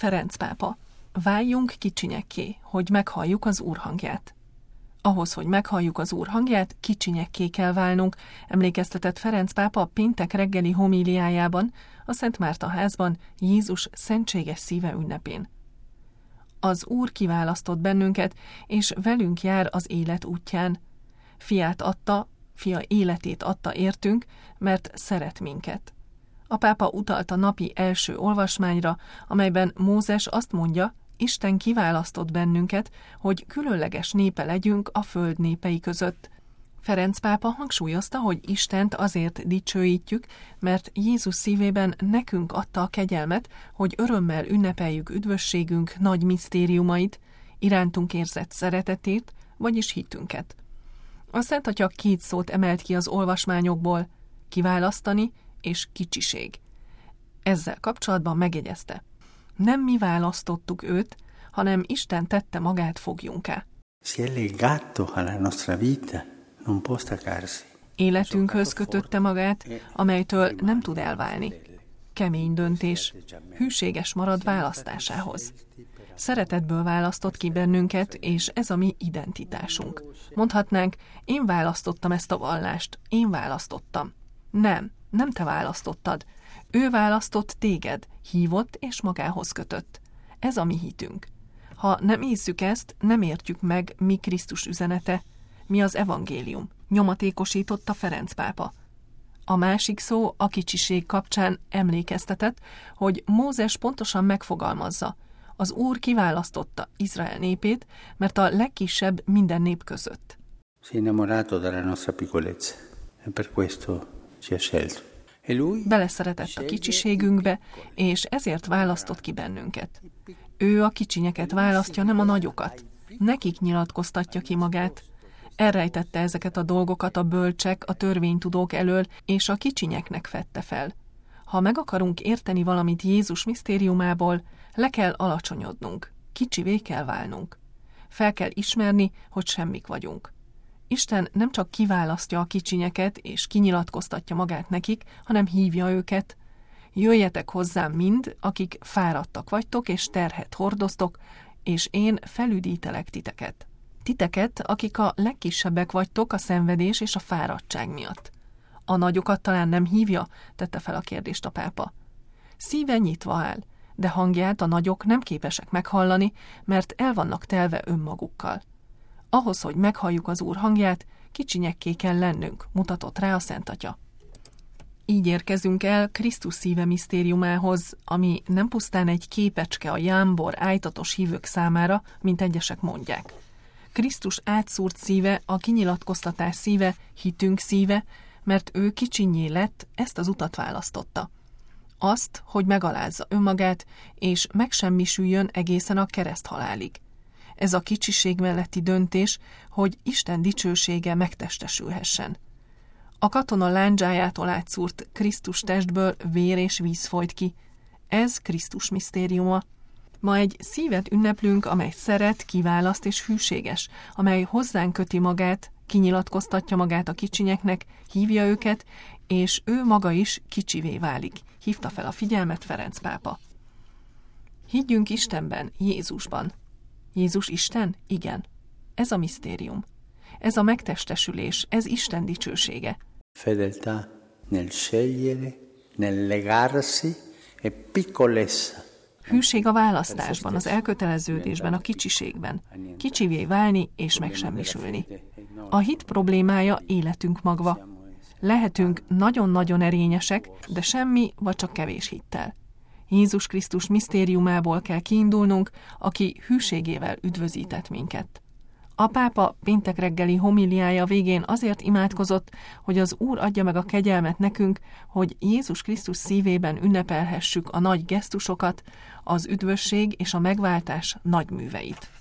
Ferenc pápa, váljunk kicsinyekké, hogy meghalljuk az Úr hangját. Ahhoz, hogy meghalljuk az Úr hangját, kicsinyekké kell válnunk, emlékeztetett Ferenc pápa péntek reggeli homíliájában, a Szent Márta házban Jézus szentséges szíve ünnepén. Az Úr kiválasztott bennünket, és velünk jár az élet útján. Fia életét adta értünk, mert szeret minket. A pápa utalt a napi első olvasmányra, amelyben Mózes azt mondja, Isten kiválasztott bennünket, hogy különleges népe legyünk a föld népei között. Ferenc pápa hangsúlyozta, hogy Istent azért dicsőítjük, mert Jézus szívében nekünk adta a kegyelmet, hogy örömmel ünnepeljük üdvösségünk nagy misztériumait, irántunk érzett szeretetét, vagyis hitünket. A Szent Atya két szót emelt ki az olvasmányokból, kiválasztani és kicsiség. Ezzel kapcsolatban megjegyezte: nem mi választottuk őt, hanem Isten tette magát foglyunká. Életünkhöz kötötte magát, amelytől nem tud elválni. Kemény döntés, hűséges marad választásához. Szeretetből választott ki bennünket, és ez a mi identitásunk. Mondhatnánk, én választottam ezt a vallást, én választottam. Nem te választottad. Ő választott téged, hívott és magához kötött. Ez a mi hitünk. Ha nem észük ezt, nem értjük meg, mi Krisztus üzenete, mi az evangélium, nyomatékosította Ferenc pápa. A másik szó a kicsiség kapcsán emlékeztetett, hogy Mózes pontosan megfogalmazza: az Úr kiválasztotta Izrael népét, mert a legkisebb minden nép között. Beleszeretett a kicsiségünkbe, és ezért választott ki bennünket. Ő a kicsinyeket választja, nem a nagyokat. Nekik nyilatkoztatja ki magát. Elrejtette ezeket a dolgokat a bölcsek, a törvénytudók elől, és a kicsinyeknek fedte fel. Ha meg akarunk érteni valamit Jézus misztériumából, le kell alacsonyodnunk, kicsivé kell válnunk. Fel kell ismerni, hogy semmik vagyunk. Isten nem csak kiválasztja a kicsinyeket, és kinyilatkoztatja magát nekik, hanem hívja őket. Jöjjetek hozzám mind, akik fáradtak vagytok, és terhet hordoztok, és én felüdítelek titeket. Titeket, akik a legkisebbek vagytok a szenvedés és a fáradtság miatt. A nagyokat talán nem hívja? Tette fel a kérdést a pápa. Szíve nyitva áll, de hangját a nagyok nem képesek meghallani, mert el vannak telve önmagukkal. Ahhoz, hogy meghalljuk az Úr hangját, kicsinyekké kell lennünk, mutatott rá a Szent Atya. Így érkezünk el Krisztus szíve misztériumához, ami nem pusztán egy képecske a jámbor, ájtatos hívők számára, mint egyesek mondják. Krisztus átszúrt szíve, a kinyilatkoztatás szíve, hitünk szíve, mert ő kicsinnyé lett, ezt az utat választotta. Azt, hogy megalázza önmagát, és megsemmisüljön egészen a kereszthalálig. Ez a kicsiség melletti döntés, hogy Isten dicsősége megtestesülhessen. A katona lándzsájától átszúrt Krisztus testből vér és víz folyt ki. Ez Krisztus misztériuma. Ma egy szívet ünneplünk, amely szeret, kiválaszt és hűséges, amely hozzánk köti magát, kinyilatkoztatja magát a kicsinyeknek, hívja őket, és ő maga is kicsivé válik, hívta fel a figyelmet Ferenc pápa. Higgyünk Istenben, Jézusban. Jézus Isten? Igen. Ez a misztérium. Ez a megtestesülés, ez Isten dicsősége. Fedeltà nel scegliere, nel legarsi e piccolezza. Hűség a választásban, az elköteleződésben, a kicsiségben. Kicsivé válni és megsemmisülni. A hit problémája életünk magva. Lehetünk nagyon-nagyon erényesek, de semmi vagy csak kevés hittel. Jézus Krisztus misztériumából kell kiindulnunk, aki hűségével üdvözített minket. A pápa péntek reggeli homíliája végén azért imádkozott, hogy az Úr adja meg a kegyelmet nekünk, hogy Jézus Krisztus szívében ünnepelhessük a nagy gesztusokat, az üdvösség és a megváltás nagy műveit.